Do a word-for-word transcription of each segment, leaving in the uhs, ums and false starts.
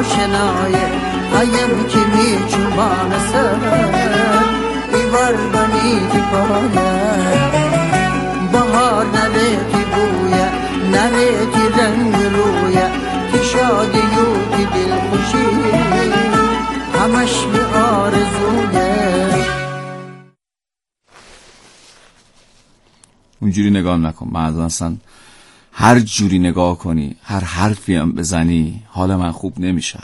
آشنای هایم که می چوبانسه ایوار بنی تی پایه بهار نره تی بویه نره تی رنگ رویه تی شادی و تی دل خوشی همش به آرزویه. اونجوری نگاه نکن، من اصلا هر جوری نگاه کنی هر حرفی هم بزنی حال من خوب نمیشه.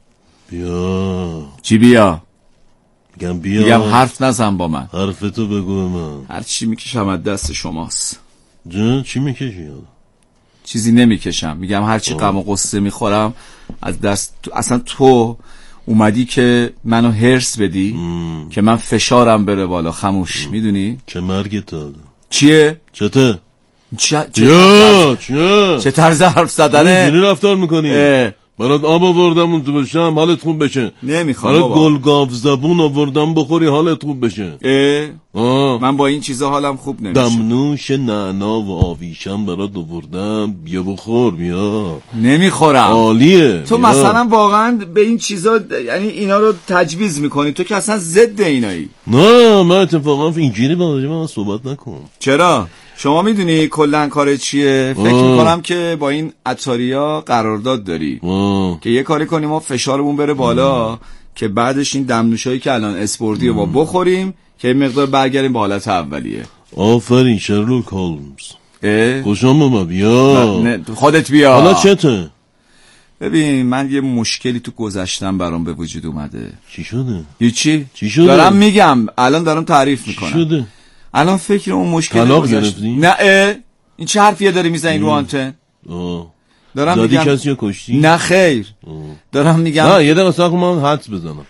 بیا. چی بیا؟ میگم بیا. میگم حرف نزن با من. حرفتو بگو من. هر چی میکشم از دست شماست. جون چی میکشی؟ چیزی نمیکشم، میگم هر چی غم و غصه میخورم از دست تو... اصلا تو اومدی که منو هرس بدی مم. که من فشارم بره بالا. خموش. میدونی چه مرگت داد؟ چیه؟ چته؟ چه چه چه چه طرز حرف زدنه؟ اینجوری رفتار میکنی؟ برات آب آوردم اون تو بشم حالت خوب بشه. نمیخوام بابا. برات گلگاف زبون آوردم بخوری حالت خوب بشه. اه؟ آه. من با این چیزا حالم خوب نمیشه. دمنوش نعنا و آویشم برات آوردم، بیا بخور بیا. نمیخورم. عالیه. تو بیا. مثلا واقعا به این چیزا یعنی اینا رو تجویز میکنی؟ تو که اصلا ضد اینایی. نه من اتفاقا اینجوری با من صحبت نکن. چرا؟ شما میدونی کلن کار چیه؟ فکر میکنم که با این عطاریا قرارداد داری آه. که یه کاری کنیم ما فشارمون بره بالا آه. که بعدش این دمنوشایی که الان اسپوردی رو با بخوریم که این مقدار برگردیم به حالت اولیه. آفرین شرلوک هولمز. خوشم اومد. بیا خودت بیا. حالا چته؟ ببین من یه مشکلی تو گذشتم برام به وجود اومده. چی شده؟ هیچی. چی شده؟ دارم میگم الان دارم تعریف میکنم. چی شده؟ الان فکر اون مشکل طلاق گرفتی؟ نه اه؟ این چه حرفیه داری میزنی رو آنتن؟ آه. دارم دادی میگم کسی رو کشتی؟ نه خیر آه. دارم میگم نه یه دقیقه صبر من حدس بزنم.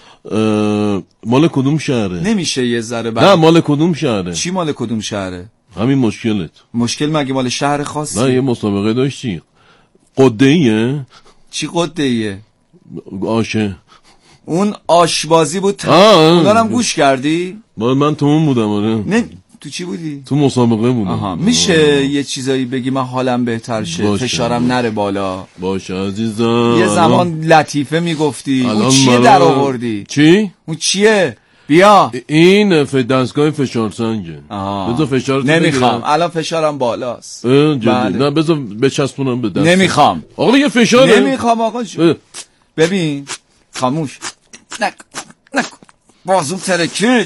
مال کدوم شهره؟ نمیشه یه ذره بعد. نه مال کدوم شهره؟ چی مال کدوم شهره؟ همین مشکلت. مشکل مگه مال شهر خاصی؟ نه یه مسابقه داشتی. قده‌ایه؟ چی قده‌ایه؟ آشه. اون آشبازی بود. اونا هم گوش کردی؟ با من تو اون بودم. آره. نه تو چی بودی؟ تو مسابقه بودم. آها. میشه آه. یه چیزایی بگی من حالم بهتر شه، فشارم نره بالا. باشه عزیزم. یه زمان لطیفه میگفتی. اون چیه مرا... در آوردی؟ چی؟ اون چیه؟ بیا. این ف... دستگاه فشار سنجه. بذار فشارت نمیخوام. الان فشارم بالاست. بله. نه بذار بچسبونم به دست. نمیخوام. آقا یه فشاره. نمیخوام آقا. ببین خاموش نکن نکن بازم ترکید.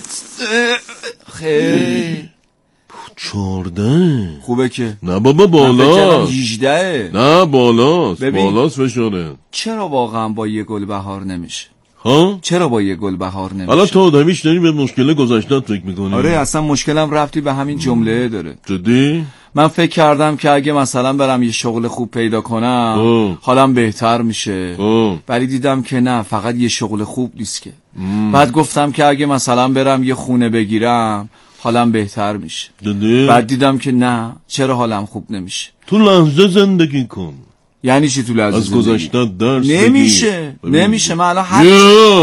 خیلی چارده خوبه که نه بابا بالا هیجده نه بالاست بالاست فشاره. چرا واقعا با یه گل بهار نمیشه؟ ها؟ چرا با یه گل بهار نمیشه؟ حالا تو آدمیش داری به مشکل گذشته‌ات فکر میکنی؟ آره اصلا مشکلم ربطی به همین جمله داره. جدی؟ من فکر کردم که اگه مثلا برم یه شغل خوب پیدا کنم اوه. حالم بهتر میشه. ولی دیدم که نه، فقط یه شغل خوب نیست که. ام. بعد گفتم که اگه مثلا برم یه خونه بگیرم حالم بهتر میشه. جدی؟ بعد دیدم که نه، چرا حالم خوب نمیشه. تو لحظه زندگی کن. یعنی چی تو لحظه از گذشته درس نمیشه بگی. نمیشه. من الان هر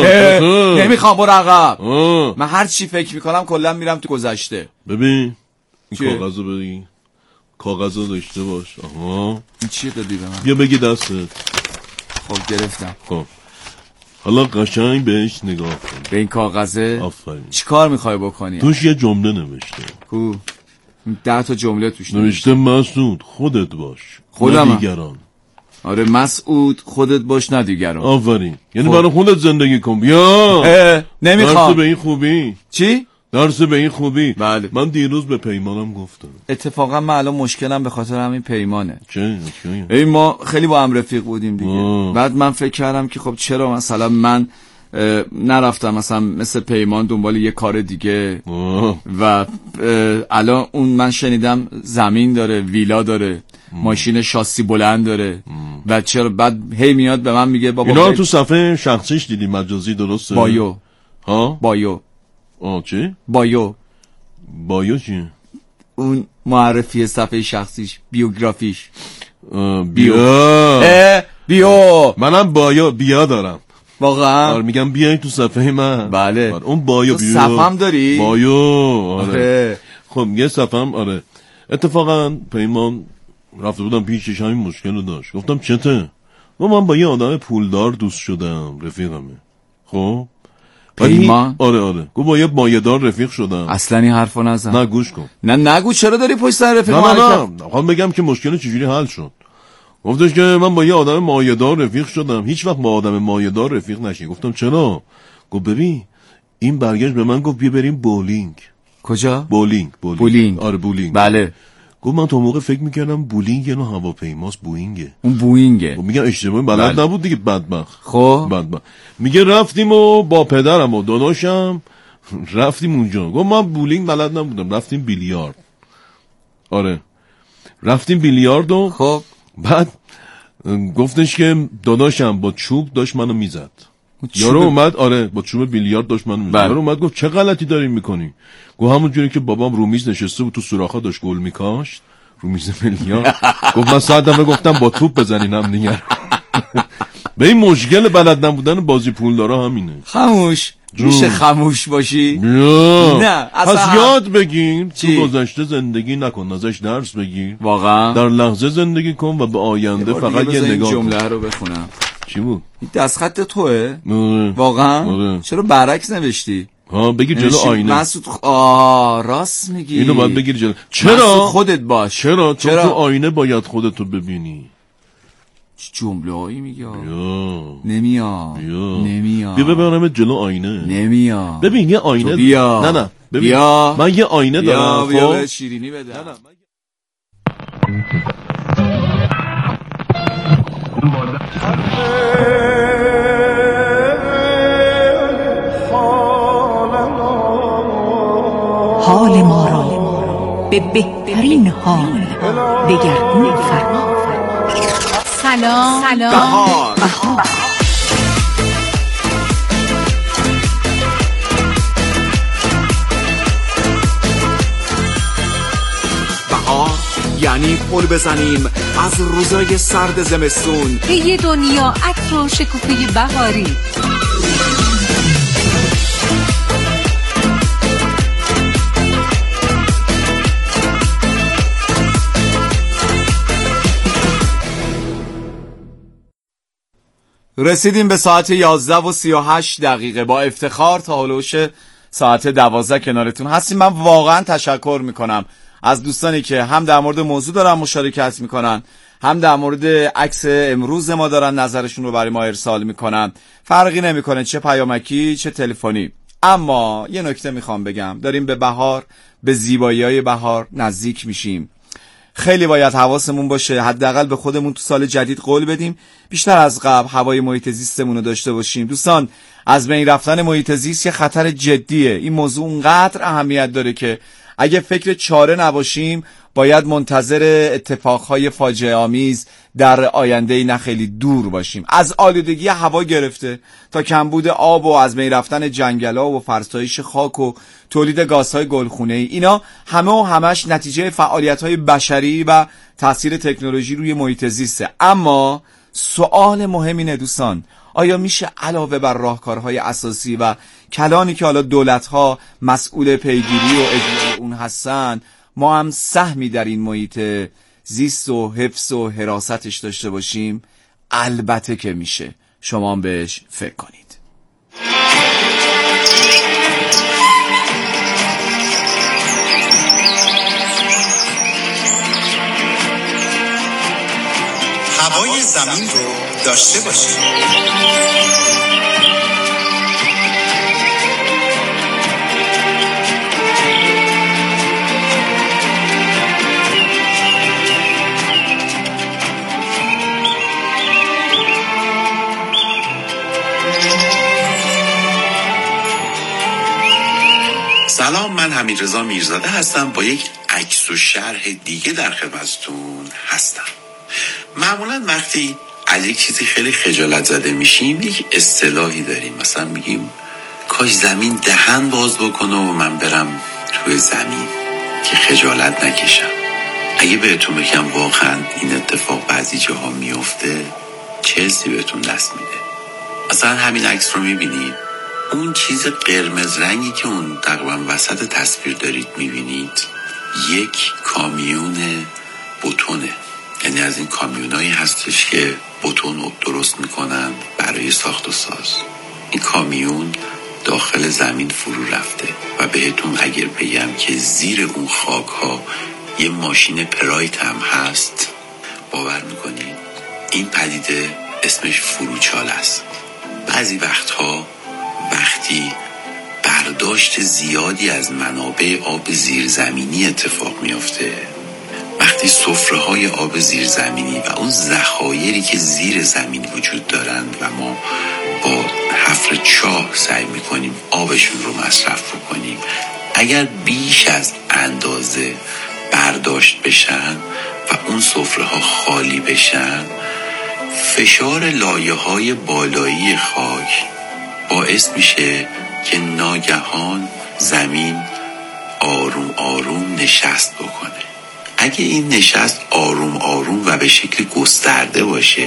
نمیخوام برو عقب. من هر چی فکر میکنم کلا میرم تو گذشته. ببین این کاغذو بگی، کاغذو داشته باش. آها این چیه دادی به من؟ بیا بگی دستت. خب گرفتم. خب حالا قشنگ بهش نگاه کن. به این کاغذه؟ آفرین. چی کار میخوای بکنی؟ توش یه جمله نوشته. کو ده تا جمله توش نوشته. مسعود خودت باش، خودم نه دیگران. آره مسعود خودت باش نه دیگران. آفرین. یعنی برای خودت زندگی کن. بیا. نمیخوام. درس به این خوبی. چی؟ درس به این خوبی. بله. من دیروز به پیمانم گفتم. اتفاقا من الان مشکلم به خاطر همین پیمانه. چه؟ این ما خیلی با هم رفیق بودیم دیگه. آه. بعد من فکر کردم که خب چرا مثلا من نرفتم مثلا مثل پیمان دنبال یه کار دیگه. آه. و الان اون من شنیدم زمین داره، ویلا داره، ماشین شاسی بلند داره. ام. و چرا بعد هی میاد به من میگه بابا اینا تو صفحه شخصیش دیدی مجازی درسته؟ بایو. ها؟ بایو. آه چی؟ بایو. بایو چیه؟ اون معرفی صفحه شخصیش، بیوگرافیش. بیو. اه بیو. منم بایو بیا دارم. واقعا؟ آره میگم بیای تو صفحه من. بله. آره. اون بایو بیو. صفحم داری؟ بایو. آره. خب یه صفحم. آره. اتفاقا پیمان رفته بودم پیشش همین مشکل رو داشت. گفتم چته؟ و من با یه آدم پولدار دوست شدم، رفیقمه. خب پیمان؟ آره آره گو با یه مایه‌دار رفیق شدم. اصلا این حرفو نزن. نه گوش کن. نه نگو، چرا داری پشت سر رفیق؟ نه نه نه میخوام بگم که مشکل چجوری حل شد. گفتش که من با یه آدم مایه‌دار رفیق شدم، هیچ وقت با آدم مایه‌دار رفیق نشی. گفتم چرا؟ گفت ببین این برگشت به من گفت بیا بریم بولینگ. کجا؟ بولینگ. بولینگ. بولینگ. آره بولینگ. بله. گفت من تا موقع فکر میکردم بولینگ یه نوع هواپیماست، بوینگه. اون بوینگه. خب میگم اشتباهی بلد بله. نبود دیگه بدبخت. خب بدبخت. میگه رفتیم و با پدرم و داداشم رفتیم اونجا. گفت من بولینگ بلد نبودم، رفتیم بیلیارد. آره رفتیم بیلیارد و خب بعد گفتش که داداشم با چوب داشت منو میزد. یارو اومد آره با چوب بیلیارد داشت منو میزد. یارو اومد گفت چه غلطی داری میکنی؟ گفت همون جوری که بابام رو میز نشسته بود تو سوراخا داشت گل میکاشت رو میز بیلیارد. گفت من ساعتمه گفتم با توپ بزنین هم دیگه. به این مشکل بلد نبودن بازی پولدارا همینه. خاموش میشه خاموش باشی؟ نه اصلا پس یاد بگیر تو گذشته زندگی نکن، ازش درس بگیر. واقعا در لحظه زندگی کن و به آینده فقط یه نگاه کن. جمله رو بخونم. چی بود؟ این دستخط توئه؟ واقعا؟ چرا برعکس نوشتی؟ ها بگیر جلو آینه. مسعود آه راست میگی. اینو باید بگیر جلو. چرا؟ خودت باش. چرا؟ چرا؟ تو آینه باید خودتو ببینی. جمله هایی میگه نمیاد نمیاد بیا ببرم جلو آینه. نمیاد ببین یه آینه بیا. نه نه ببین بیا. من یه آینه دارم. بیا بیا شیرینی بده. نه نه حال ما را به بهترین حال دگرگون فرما. سلام سلام بهار بهار بهار یعنی پل بزنیم از روزای سرد زمستون به یه دنیا عطر و شکوفه بهاری. رسیدیم به ساعت یازده و سی و هشت دقیقه. با افتخار تا هلوش ساعت دوازده کنارتون هستیم. من واقعا تشکر میکنم از دوستانی که هم در مورد موضوع دارن مشارکت میکنن، هم در مورد عکس امروز ما دارن نظرشون رو برای ما ارسال میکنن. فرقی نمیکنه چه پیامکی چه تلفنی. اما یه نکته میخوام بگم، داریم به بهار، به زیبایی‌های بهار نزدیک میشیم. خیلی باید حواسمون باشه، حداقل به خودمون تو سال جدید قول بدیم بیشتر از قبل هوای محیط زیستمون رو داشته باشیم. دوستان از بین رفتن محیط زیست یه خطر جدیه. این موضوع اونقدر اهمیت داره که اگه فکر چاره نباشیم باید منتظر اتفاقهای فاجعه آمیز در آینده نه خیلی دور باشیم. از آلودگی هوا گرفته تا کمبود آب و از بین رفتن جنگل‌ها و فرسایش خاک و تولید گازهای گلخونه‌ای، اینا همه و همش نتیجه فعالیت‌های بشری و تاثیر تکنولوژی روی محیط زیسته. اما سوال مهم اینه دوستان، آیا میشه علاوه بر راهکارهای اساسی و کلانی که حالا دولت‌ها مسئول پیگیری و اجرای اون هستن، ما هم سهمی در این محیط زیست و حفظ و حراستش داشته باشیم؟ البته که میشه. شما هم بهش فکر کنید. هوای زمین رو داشته باشید. سلام، من حمیدرضا میرزاده هستم. با یک عکس و شرح دیگه در خدمتتون هستم. معمولا وقتی از یک چیزی خیلی خجالت زده میشیم یک اصطلاحی داریم، مثلا میگیم کاش زمین دهن باز بکنه و من برم توی زمین که خجالت نکشم. اگه بهتون بگم واقعا این اتفاق بعضی جاها میفته، چه حسی بهتون دست میده؟ مثلا همین عکس رو میبینید، اون چیز قرمز رنگی که اون تقریبا وسط تصویر دارید میبینید یک کامیون بتونه، یعنی از این کامیونایی هستش که بتون درست میکنن برای ساخت و ساز. این کامیون داخل زمین فرو رفته و بهتون اگر بگم که زیر اون خاک ها یه ماشین پرایت هم هست، باور میکنید؟ این پدیده اسمش فروچال است. بعضی وقتها وقتی برداشت زیادی از منابع آب زیرزمینی اتفاق میافته، وقتی سفره های آب زیرزمینی و اون ذخایری که زیر زمین وجود دارند و ما با حفر چاه سعی میکنیم آبشون رو مصرف بکنیم، اگر بیش از اندازه برداشت بشن و اون سفره ها خالی بشن، فشار لایه های بالایی خاک باعث میشه که ناگهان زمین آروم آروم نشست بکنه. اگه این نشست آروم آروم و به شکل گسترده باشه،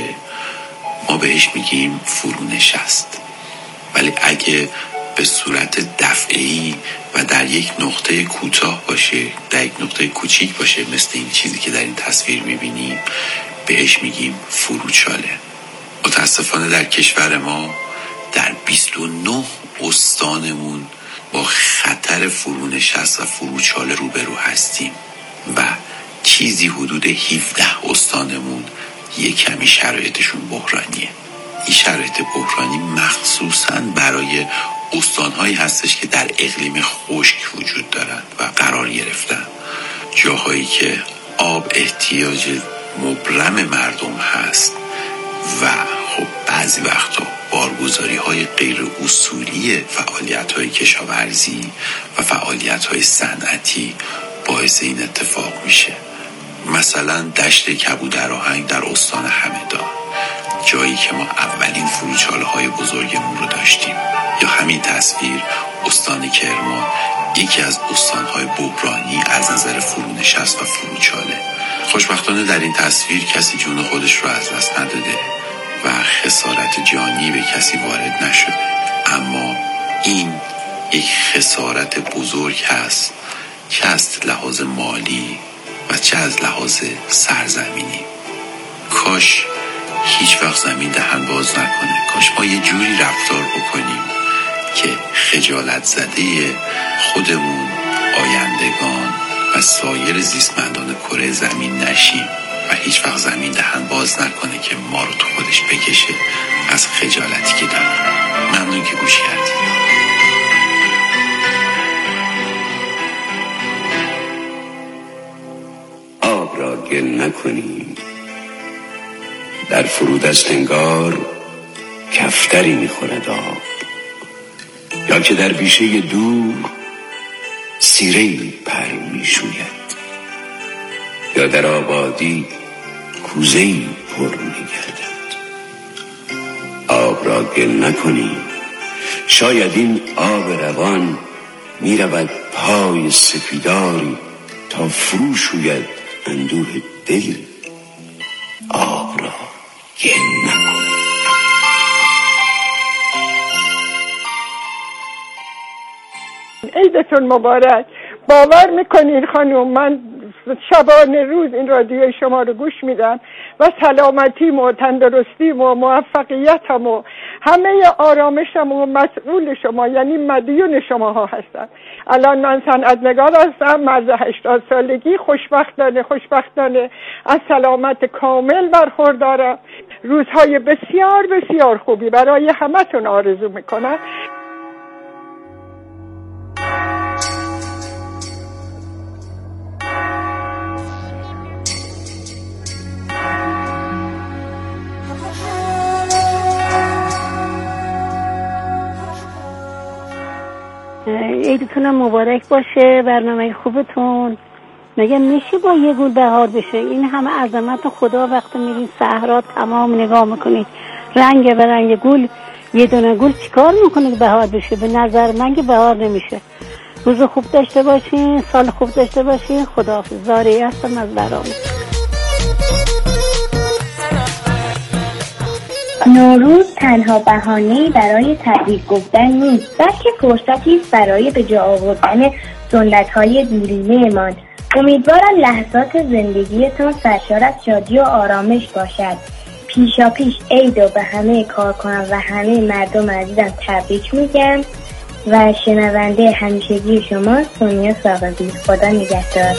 ما بهش میگیم فرو نشست. ولی اگه به صورت دفعی و در یک نقطه کوتاه باشه، در یک نقطه کوچیک باشه، مثل این چیزی که در این تصویر میبینیم، بهش میگیم فروچاله. متاسفانه در کشور ما در بیست و نه استانمون با خطر فرونشست و فروچاله روبرو هستیم و چیزی حدود هفده استانمون یک کمی شرایطشون بحرانیه. این شرایط بحرانی مخصوصاً برای استانهایی هستش که در اقلیم خشک وجود دارند و قرار گرفتن، جاهایی که آب احتیاج مبرم مردم هست و خب بعضی وقتا بارگذاری های غیر اصولی فعالیت های کشاورزی و فعالیت های صنعتی باعث این اتفاق میشه. مثلا دشت کبودرآهنگ در استان همدان، جایی که ما اولین فروچاله های بزرگمون رو داشتیم، یا همین تصویر استان کرمان، یکی از استانهای بحرانی از نظر فرونشست و فروچاله. خوشبختانه در این تصویر کسی جون خودش رو از دست نداده و خسارت جانی به کسی وارد نشده، اما این یک خسارت بزرگ هست که از لحاظ مالی و چه از لحاظ سرزمینی. کاش هیچ وقت زمین دهن باز نکنه، کاش ما یه جوری رفتار بکنیم که خجالت زده خودمون، آیندگان و سایر زیستمندان کره زمین نشیم و هیچ وقت زمین دهن باز نکنه که ما رو تو خودش بکشه از خجالتی که داریم. ممنون که گوش کردید. آب را گل نکنیم، در فرود از انگار کفتری میخورد آب، یا که در بیشه دور سیره‌ای پر میشوید، یا در آبادی کوزه‌ای پر میگردد. آب را گل نکنیم، شاید این آب روان میرود پای سپیداری تا فرو شوید اندوه دل. آب را گل نکنیم. عیدتون مبارک. باور میکنین خانم، من شبانه روز این رادیوی شما رو گوش میدم و سلامتیم و تندرستیم و موفقیتم و همه آرامشم و مسئول شما، یعنی مدیون شما ها هستم. الان من صنعت‌نگار هستم، مرز هشتاد سالگی، خوشبختانه خوشبختانه از سلامت کامل برخوردارم. روزهای بسیار بسیار خوبی برای همتون آرزو میکنم. عیدتونم مبارک باشه، برنامه خوبتون. مگه میشه با یه گل بهار بشه؟ این همه عظمت خدا وقتی میرین صحرا تمام نگاه میکنید، رنگ به رنگ گل، یه دونه گل چیکار میکنه که بهار بشه؟ به نظر من که بهار نمیشه. روز خوب داشته باشین، سال خوب داشته باشین. خداحافظ. زاری هستم از برام. نوروز تنها بهانه‌ای برای تبریک گفتن نیست، بلکه فرصتی است برای به جا آوردن سنت‌های دیرینه‌مان امیدوارم لحظات زندگیتان سرشار از شادی و آرامش باشد. پیشا پیش عید و به همه کارکنان و همه مردم عزیزم تبریک میگم و شنونده همیشگی شما سونیا ساقبی. خدا نگهدار.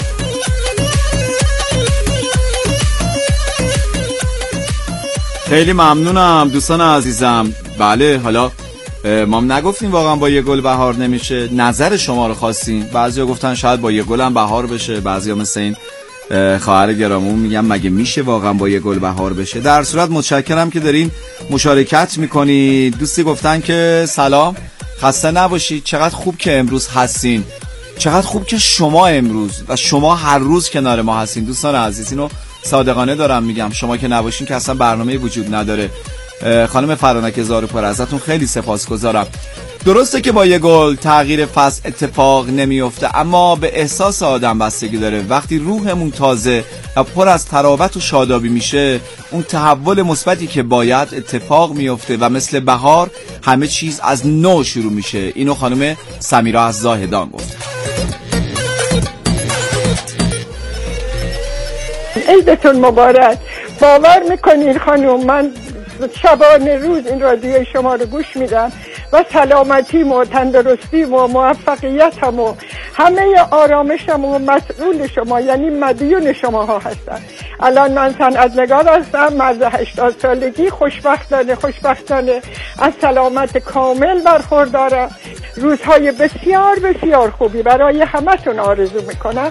خیلی ممنونم دوستان عزیزم. بله حالا ما نگفتیم واقعا با یه گل بهار نمیشه، نظر شما رو خواستیم. بعضیا گفتن شاید با یه گل هم بهار بشه، بعضیا مثل این خواهر گرامون میگم مگه میشه واقعا با یه گل بهار بشه. در صورت متشکرم که دارین مشارکت میکنید. دوستی گفتن که سلام، خسته نباشید، چقدر خوب که امروز هستین، چقدر خوب که شما امروز و شما هر روز کنار ما هستین. دوستان عزیز اینو صادقانه دارم میگم، شما که نباشین که اصلا برنامه وجود نداره. خانم فرانک زاروپور ازتون خیلی سپاسگزارم. درسته که با یه گل تغییر فصل اتفاق نمیفته، اما به احساس آدم بستگی داره. وقتی روحمون تازه و پر از تراوت و شادابی میشه، اون تحول مثبتی که باید اتفاق میفته و مثل بهار همه چیز از نو شروع میشه. اینو خانم سمیرا از زاهدان گفت. عیدتون مبارک. باور میکنین خانم من شبانه روز این رادیو شما رو گوش میدم و سلامتیم و تندرستیم و موفقیتم و همه آرامشم و مسئول شما یعنی مدیون شما ها هستم. الان من صنعت‌نگار هستم، مرد هشتاد سالگی، خوشبختانه خوشبختانه از سلامت کامل برخوردارم. روزهای بسیار بسیار خوبی برای همتون آرزو میکنم.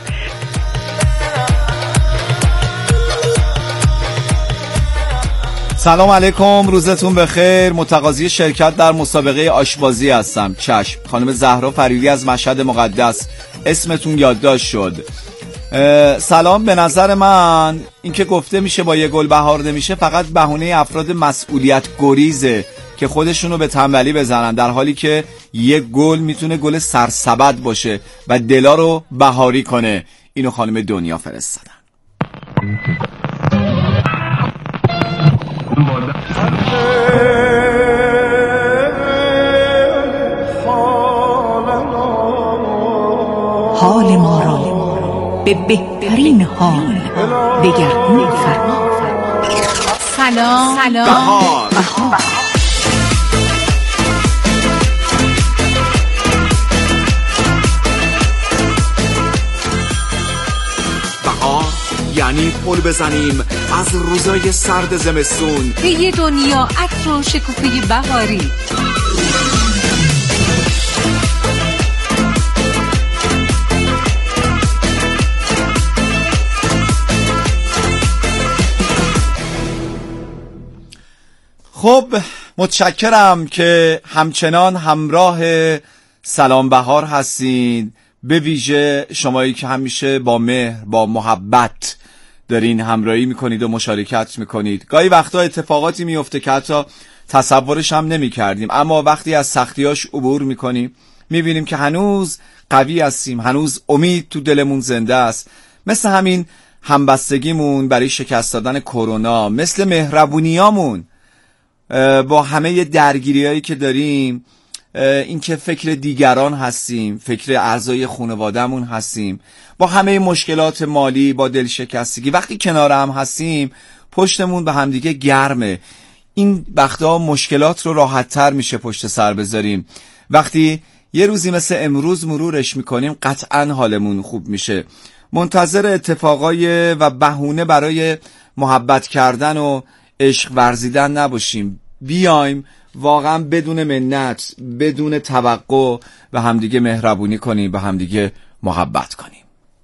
سلام علیکم، روزتون بخیر. متقاضی شرکت در مسابقه آشپزی هستم. چشم. خانم زهرا فریدی از مشهد مقدس، اسمتون یادداشت شد. سلام. به نظر من اینکه گفته میشه با یه گل بهار نمیشه فقط بهونه افراد مسئولیت گریزه که خودشونو به تنبلی بزنن، در حالی که یه گل میتونه گل سرسبد باشه و دلا رو بهاری کنه. اینو خانم دنیا فرستادن. حال ما را به بهترین حال دگرگون فرما. سلام سلام بهار. بهار. بهار یعنی پل بزنیم از روزای سرد زمستون به یه دنیا عطر و شکوفه بهاری. خب متشکرم که همچنان همراه سلام بهار هستین، به ویژه شمایی که همیشه با مهر با محبت دارین همراهی میکنید و مشارکت میکنید. گاهی وقتا اتفاقاتی میفته که حتی تصورش هم نمی کردیم، اما وقتی از سختیاش عبور میکنیم میبینیم که هنوز قوی هستیم، هنوز امید تو دلمون زنده است. مثل همین همبستگیمون برای شکست دادن کرونا، مثل مهربونیامون با همه درگیریایی که داریم، این که فکر دیگران هستیم، فکر اعضای خانواده‌مون هستیم، با همه مشکلات مالی، با دلشکستگی، وقتی کنار هم هستیم پشتمون به همدیگه گرمه. این وقتا مشکلات رو راحت‌تر میشه پشت سر بذاریم. وقتی یه روزی مثل امروز مرورش میکنیم قطعاً حالمون خوب میشه. منتظر اتفاقای و بهونه برای محبت کردن و عشق ورزیدن نباشیم. بیایم واقعا بدون منت، بدون توقع به همدیگه مهربونی کنیم، به همدیگه محبت کنیم.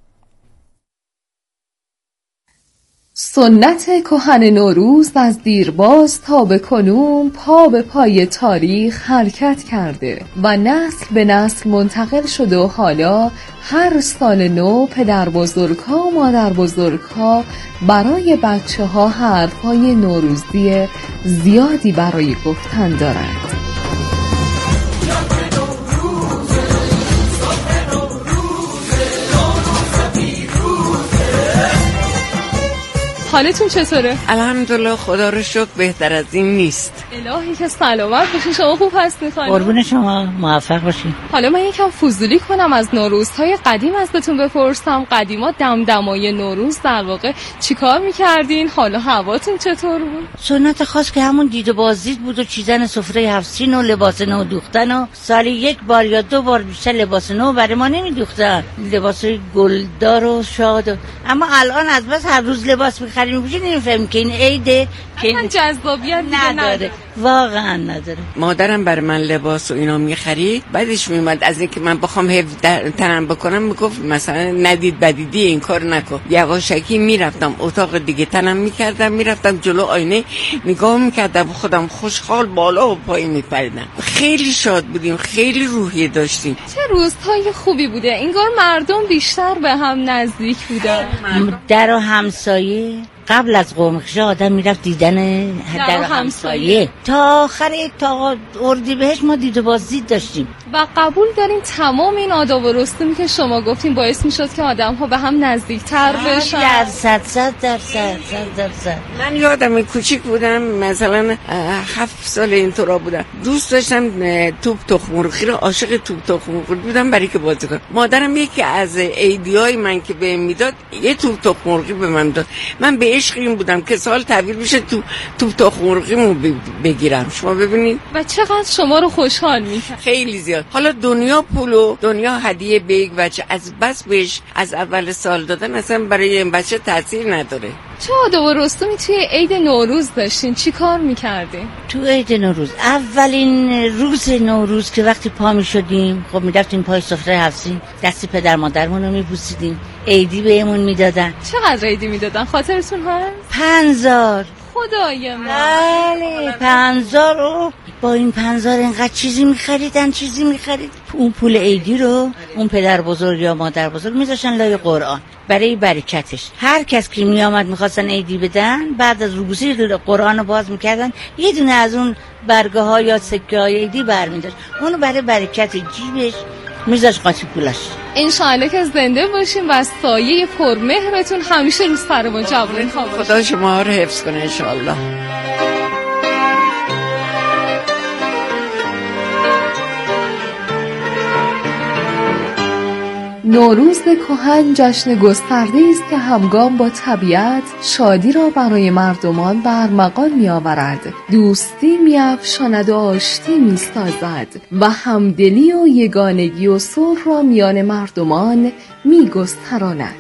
سنت کهن نوروز از دیرباز تا به کنون پا به پای تاریخ حرکت کرده و نسل به نسل منتقل شده و حالا هر سال نو پدر بزرگ‌ها و مادر بزرگ‌ها برای بچه ها حرف‌های نوروزی زیادی برای گفتن دارند. حالتون چطوره؟ الحمدلله خدا رو شکر بهتر از این نیست. الهی که سلامت باشین. شما خوب هستین خانم؟ قربون شما، موفق باشین. حالا من یکم فضولی کنم از نوروزهای قدیم ازتون بپرسم. قدیما دمدمای نوروز در واقع چیکار میکردین؟ حالا هواتون چطور بود؟ سنت خاص که همون دید و بازدید بود و چیدن سفره هفسین و لباس نو دوختن و سالی یک بار یا دو بار بیشتر لباس نو برای ما نمیدوختن، لباس گلدار و شاد و... اما الان از بس هر روز لباس میخریم میگید نمیفهمیم که این عیده که این جذابیت نداره، واقعا نداره. مادرم برای من لباس و اینا میخرید، بعدش میومد از اینکه من بخوام تنم بکنم میگفت مثلا ندید بدیدی این کار نکن. یواشکی میرفتم اتاق دیگه تنم میکردم، میرفتم جلو آینه نگاه میکردم خودم خوشحال بالا و پایین میپریدم. خیلی شاد بودیم، خیلی روحیه داشتیم. چه روزهای خوبی بوده. انگار مردم بیشتر به هم نزدیک بودن. در و همسایه قبل از قرمخشه آدم میرفت دیدن در و همسایه. تا آخر تا اردیبهشت ما دید و بازدید داشتیم. و قبول دارین تمام این آداب و رسومی که شما گفتین باعث میشد که آدم ها به هم نزدیکتر بشن؟ درصد صد درصد صد درصد. من یادم کوچیک بودم، مثلا هفت سال اینطورا بودم، دوست داشتم توپ تخم مرغی رو، عاشق توپ تخم مرغ بودم برای که بازی کنم. مادرم یکی از ایدیای من که بهم میداد یه توپ تخم مرغی به من داد. من به عشق این بودم که سال تحویل بشه تو توپ تخم مرغیمو بگیرم. شما ببینید و چقدر شما رو خوشحال می‌کرد. خیلی زیاد. حالا دنیا پولو، دنیا هدیه به یک بچه از بس بهش از اول سال دادن اصلا برای این بچه تاثیر نداره. چه آداب و رسومی توی عید نوروز داشتین؟ چی کار میکردین؟ تو عید نوروز اولین روز نوروز که وقتی پا میشدیم خب میرفتیم پای سفره هفسین، دستی پدر مادرمون رو میبوسیدیم، عیدی بهمون میدادن. چقدر عیدی میدادن خاطرتون هست؟ پنزار. خدای من. بله پنزار رو با این پنزار اینقدر چیزی میخریدن چیزی میخرید. اون پول عیدی رو اون پدر بزرگ یا مادر بزرگ میذاشتن لای قرآن برای برکتش. هر کس که میامد میخواستن عیدی بدن بعد از روبوسی قرآن رو باز میکردن، یه دونه از اون برگه ها یا سکه های عیدی برمیداشت، اونو برای برکت جیبش میذاش قاطی پولش. انشاءالله که زنده باشیم و سایه پرمهرتون همیشه روز سرمون جوان ها باشه. خدا شما رو حفظ کنه انشاءالله. نوروز کهن جشن گسترده‌ای است که همگام با طبیعت شادی را برای مردمان برمغان می‌آورد، دوستی می‌افشاند و آشتی می‌سازد و همدلی و یگانگی و صلح را میان مردمان می‌گستراند.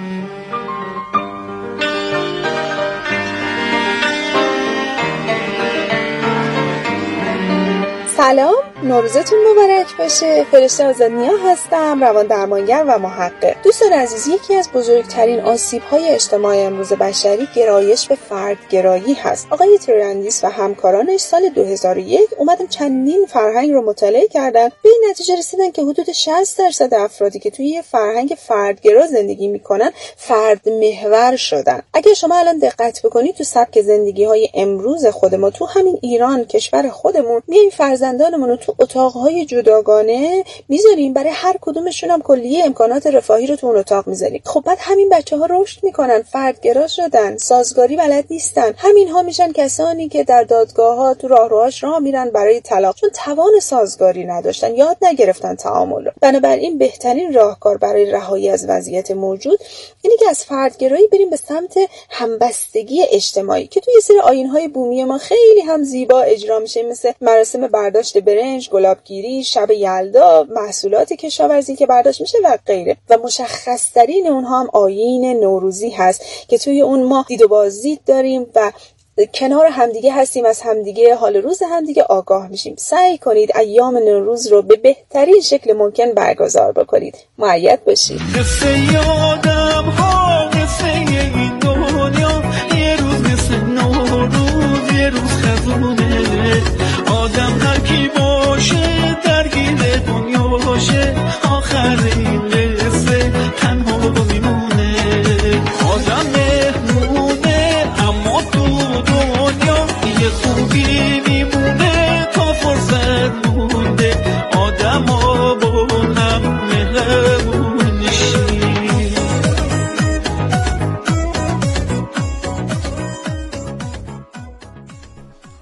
سلام، نوروزتون مبارک باشه. فرشته آزادنیا هستم، روان درمانگر و محقق. دوستان عزیز، یکی از بزرگترین آسیب‌های اجتماع امروز بشری گرایش به فردگرایی هست. آقای ترندیس و همکارانش سال دو هزار و یک اومدن چندین فرهنگ رو مطالعه کردن، به این نتیجه رسیدن که حدود شصت درصد افرادی که توی یه فرهنگ فردگرا زندگی میکنن فرد محور شدن. اگه شما الان دقت بکنید تو سبک زندگی‌های امروز خود ما تو همین ایران کشور خودمون میایم فرزندانمون رو تو اتاق‌های جداگانه میذاریم، برای هر کدومشون هم کلیه امکانات رفاهی رو تو اون اتاق میذاریم. خب بعد همین بچه‌ها رشد میکنن، فردگرا شدن، سازگاری بلد نیستن. همین‌ها میشن کسانی که در دادگاه‌ها تو راهروهاش راه میرن برای طلاق، چون توان سازگاری نداشتن، یاد نگرفتن تعامل رو. بنابراین بهترین راهکار برای رهایی از وضعیت موجود اینه که از فردگرایی بریم به سمت همبستگی اجتماعی که توی سری آیین‌های بومی ما خیلی هم زیبا اجرا میشه، مثل مراسم برداشت برنج، گلابگیری، شب یلدا، محصولات کشاورزی که برداشت میشه و غیره. و مشخص‌ترین اونها هم آیین نوروزی هست که توی اون ما دید و بازدید داریم و کنار همدیگه هستیم، از همدیگه حال روز همدیگه آگاه میشیم. سعی کنید ایام نوروز رو به بهترین شکل ممکن برگزار بکنید. مؤید باشید. قصه یادم ها، قصه این دنیا، یه روز مثل نوروز، یه روز خزونه. آدم هر کی باشه درگیر دنیا باشه، آخر این قصه تنها میمونه. آدم مهمونه اما تو دنیا یه خوبی میمونه، تا فرصت مونده آدم ها با هم مهربون نشین.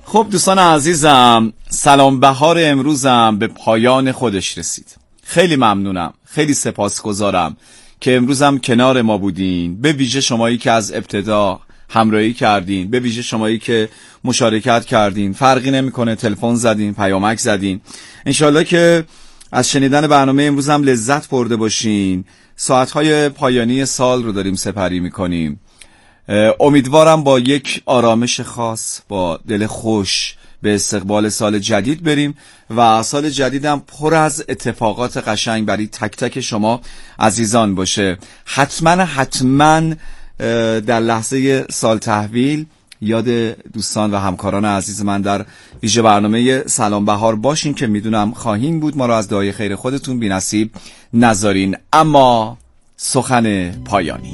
خب دوستان عزیزم، سلام بهار امروزم به پایان خودش رسید. خیلی ممنونم، خیلی سپاسگزارم که امروزم کنار ما بودین، به ویژه شمایی که از ابتدا همراهی کردین، به ویژه شمایی که مشارکت کردین، فرقی نمیکنه تلفن زدین، پیامک زدین. انشالله که از شنیدن برنامه امروزم لذت برده باشین. ساعتهای پایانی سال رو داریم سپری میکنیم. امیدوارم با یک آرامش خاص، با دل خوش به استقبال سال جدید بریم و سال جدیدم پر از اتفاقات قشنگ برای تک تک شما عزیزان باشه. حتما حتما در لحظه سال تحویل یاد دوستان و همکاران عزیز من در ویژه برنامه سلام بهار باشین که میدونم خواهین بود. ما رو از دعای خیر خودتون بی نصیب نذارین. اما سخن پایانی.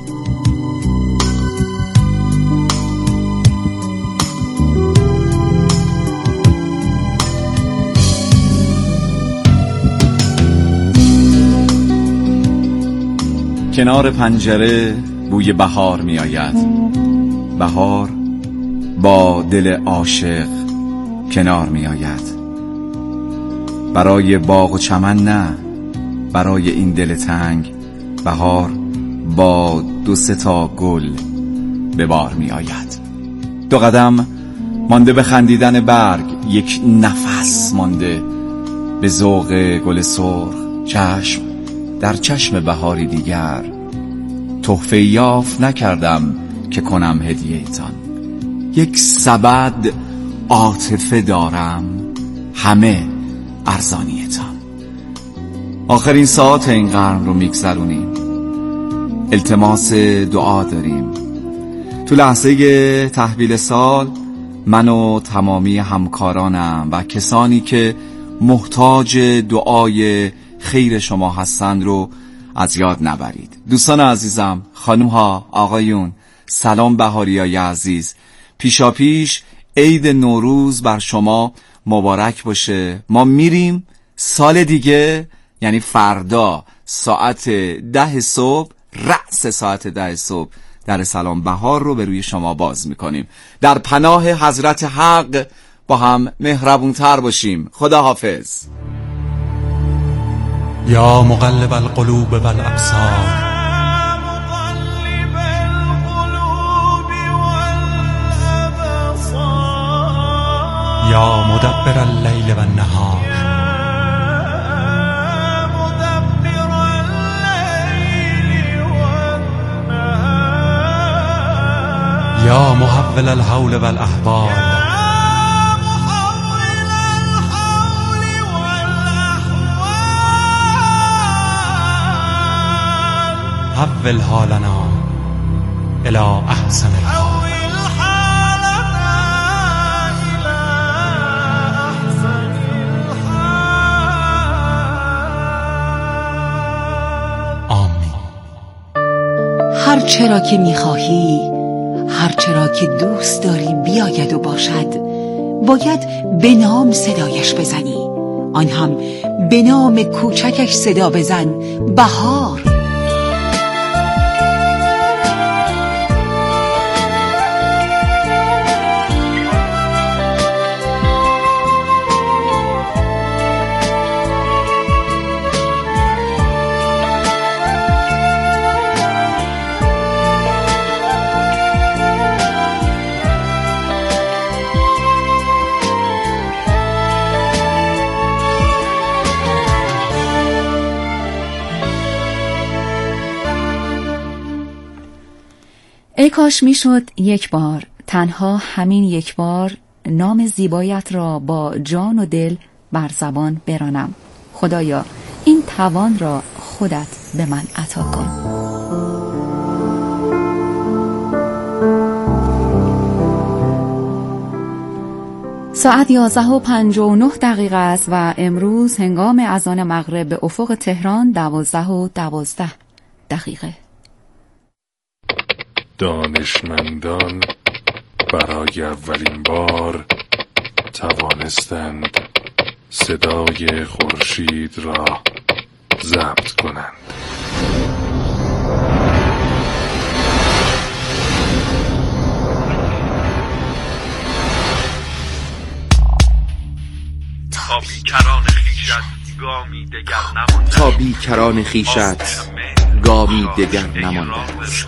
کنار پنجره بوی بهار می آید. بهار با دل عاشق کنار می آید. برای باغ و چمن نه، برای این دل تنگ بهار با دو سه تا گل به بار می آید. دو قدم مانده به خندیدن برگ، یک نفس مانده به ذوق گل سرخ. چشم در چشم بهاری دیگر، تحفه یافت نکردم که کنم هدیه ایتان. یک سبد عاطفه دارم، همه ارزانیتان. آخرین ساعت این قرن رو میگذرونیم، التماس دعا داریم. تو لحظه تحویل سال من و تمامی همکارانم و کسانی که محتاج دعای خیر شما هستند رو از یاد نبرید. دوستان عزیزم، خانم ها، آقایون، سلام بهاریای عزیز. پیشا پیش عید نوروز بر شما مبارک باشه. ما میریم سال دیگه، یعنی فردا ساعت ده صبح، رأس ساعت ده صبح در سلام بهار رو به روی شما باز میکنیم. در پناه حضرت حق با هم مهربونتر باشیم. خدا حافظ. یا مقلب القلوب والابصار، یا مدبر اللیل والنهار، یا محول الحول والاحوال، حول حالنا الى احسن الحال. آمین. هر چرا که میخواهی، هر چرا که دوست داری بیاید و باشد، باید به نام صدایش بزنی، آن هم به نام کوچکش صدا بزن، بهار. ای کاش میشد یک بار، تنها همین یک بار، نام زیبایت را با جان و دل بر زبان برانم. خدایا این توان را خودت به من عطا کن. ساعت یازده و پنجاه و نه دقیقه است و امروز هنگام اذان مغرب به افق تهران دوازده و دوازده دقیقه. دانشمندان برای اولین بار توانستند صدای خورشید را ضبط کنند. بیکران خیشت گامی دگر نمانده است.